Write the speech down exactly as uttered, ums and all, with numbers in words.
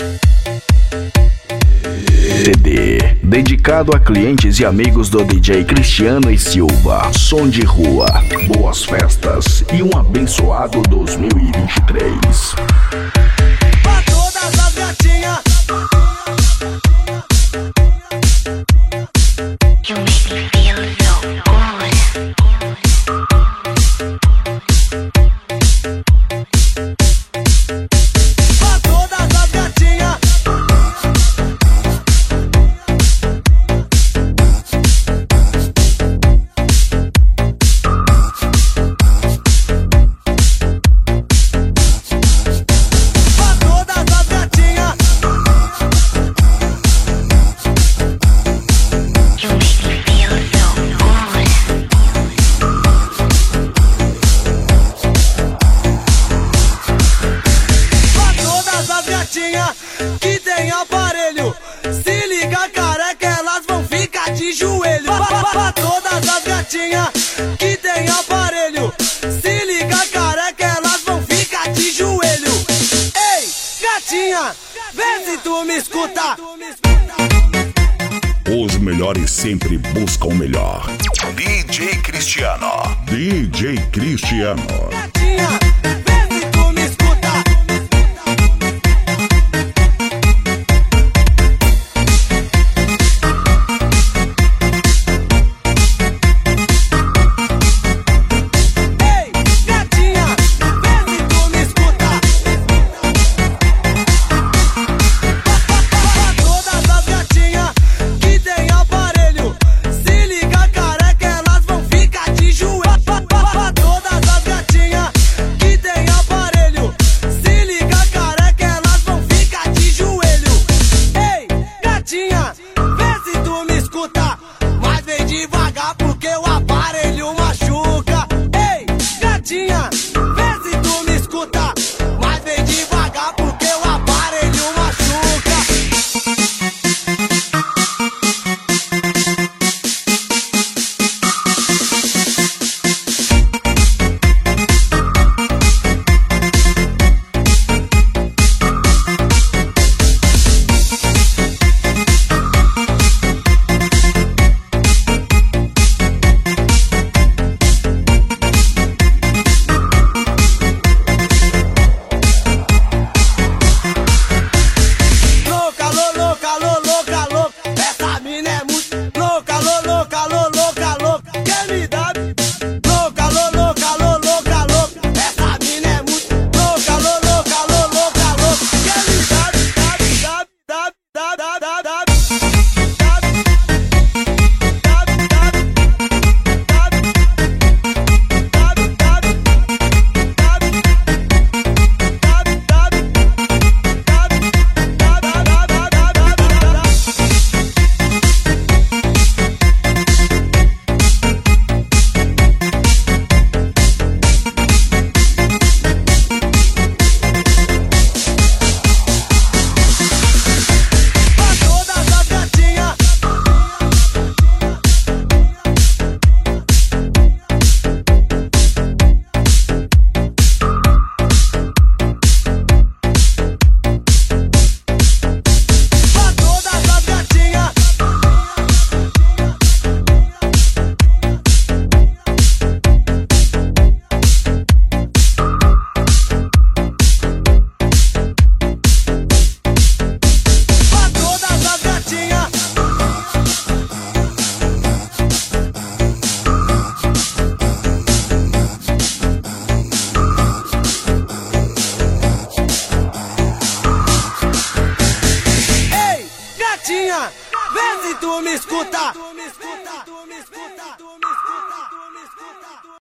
C D dedicado a clientes e amigos do D J Cristiano e Silva. Som de rua, boas festas e um abençoado dois mil e vinte e três. Pra todas as gatinhas. You make me feel so good. Pra todas as gatinhas. Que tem aparelho, se liga careca, elas vão ficar de joelho. Pra, pra, pra todas as gatinhas que tem aparelho, se liga careca, elas vão ficar de joelho. Ei, gatinha, vê se tu me escuta. Os melhores sempre buscam o melhor. D J Cristiano. D J Cristiano. Gatinha, vê se tu me escuta. Mas vem devagar porque o aparelho machuca. Ei, gatinha, vê se tu me escuta. Mas vem devagar porque o aparelho machuca. Vê se tu me escuta.